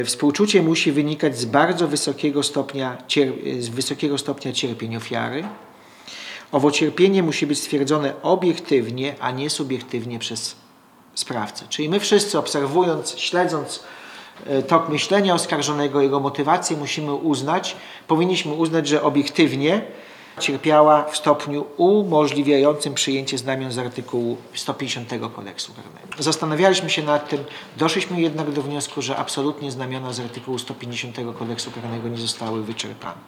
Współczucie musi wynikać z bardzo wysokiego stopnia cierpień ofiary. Owo cierpienie musi być stwierdzone obiektywnie, a nie subiektywnie przez sprawcę. Czyli my wszyscy, obserwując, śledząc tok myślenia oskarżonego, jego motywację, powinniśmy uznać, że obiektywnie cierpiała w stopniu umożliwiającym przyjęcie znamion z artykułu 150 Kodeksu Karnego. Zastanawialiśmy się nad tym, doszliśmy jednak do wniosku, że absolutnie znamiona z artykułu 150 Kodeksu Karnego nie zostały wyczerpane.